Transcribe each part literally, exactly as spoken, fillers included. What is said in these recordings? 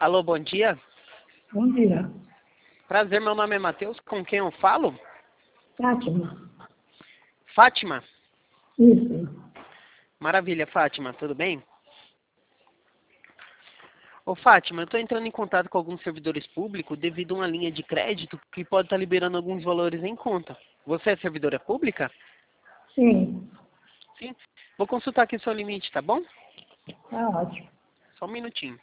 Alô, bom dia. Bom dia. Prazer, meu nome é Matheus. Com quem eu falo? Fátima. Fátima? Isso. Maravilha, Fátima. Tudo bem? Ô, Fátima, eu estou entrando em contato com alguns servidores públicos devido a uma linha de crédito que pode estar liberando alguns valores em conta. Você é servidora pública? Sim. Sim. Vou consultar aqui o seu limite, tá bom? Tá ótimo. Só um minutinho.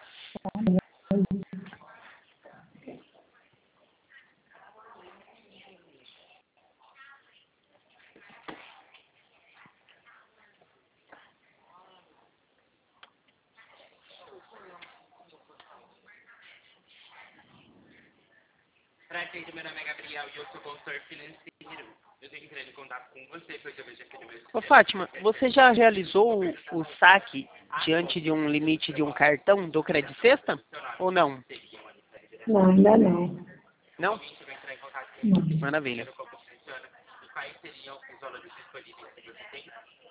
Prazer, meu nome é Gabriel e eu sou consultor financeiro. Eu tenho entrando em contato com você porque eu vejo aqui no meu Ô, sistema. Fátima, você já realizou o, o saque diante de um limite de um cartão do Credit Sexta? Ou não? Não, ainda não. Não? Você vai entrar em contato com Não. Maravilha. como funciona e quais seriam os valores disponíveis que você tem.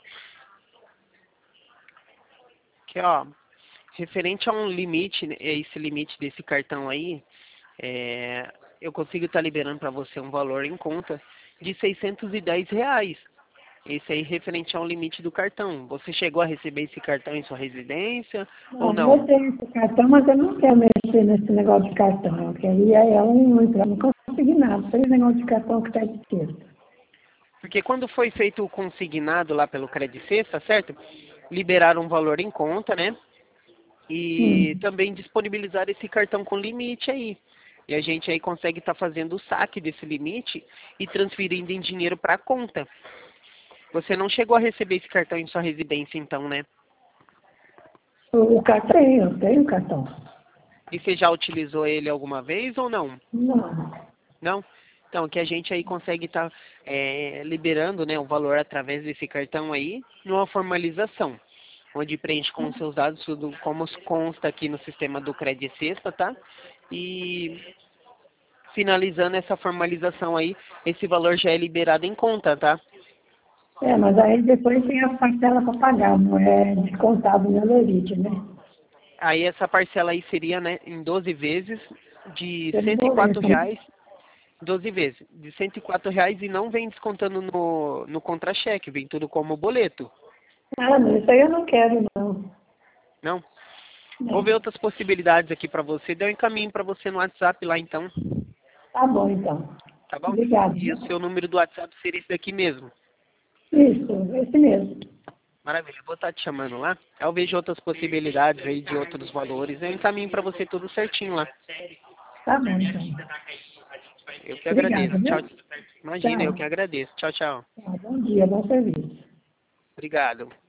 Que, ó, referente a um limite, né, esse limite desse cartão aí, é, eu consigo estar liberando para você um valor em conta de seiscentos e dez reais. Esse aí referente ao limite do cartão. Você chegou a receber esse cartão em sua residência ou Não, não? eu tenho esse cartão, mas eu não quero mexer nesse negócio de cartão. Eu queria é um, eu não consegui nada. Esse negócio de cartão que está de texto. Porque quando foi feito o consignado lá pelo Credit Sexta, certo? Liberaram um valor em conta, né? E Hum. também disponibilizar esse cartão com limite aí. E a gente aí consegue estar fazendo o saque desse limite e transferindo em dinheiro para a conta. Você não chegou a receber esse cartão em sua residência então, né? O, o cartão, eu tenho o cartão. E você já utilizou ele alguma vez ou não? Não. Não? Então, que a gente aí consegue estar liberando, né, o valor através desse cartão aí, numa formalização, onde preenche com os seus dados tudo como consta aqui no sistema do Credit Sexta, tá? E finalizando essa formalização aí, esse valor já é liberado em conta, tá? É, mas aí depois tem a parcela para pagar, não é descontado no Elite, né? Aí essa parcela aí seria, né, em doze vezes de Pelo cento e quatro boleto, né? reais, doze vezes, de cento e quatro reais e não vem descontando no, no contra-cheque, vem tudo como boleto, Ah, não, isso aí eu não quero, não. não? Vou ver Não. outras possibilidades aqui para você, deu um encaminho para você no WhatsApp lá então, Tá bom, então. tá bom? Obrigado. E o seu número do WhatsApp seria esse daqui mesmo. Isso, esse mesmo. Maravilha, eu vou estar te chamando lá. Eu vejo outras possibilidades aí de outros valores. Eu encaminho para você tudo certinho lá. Tá bom, então. Eu que Obrigada, agradeço. Tchau. viu? Imagina, eu que Tchau. agradeço. Tchau, tchau. Tchau. Bom dia, bom serviço. Obrigado.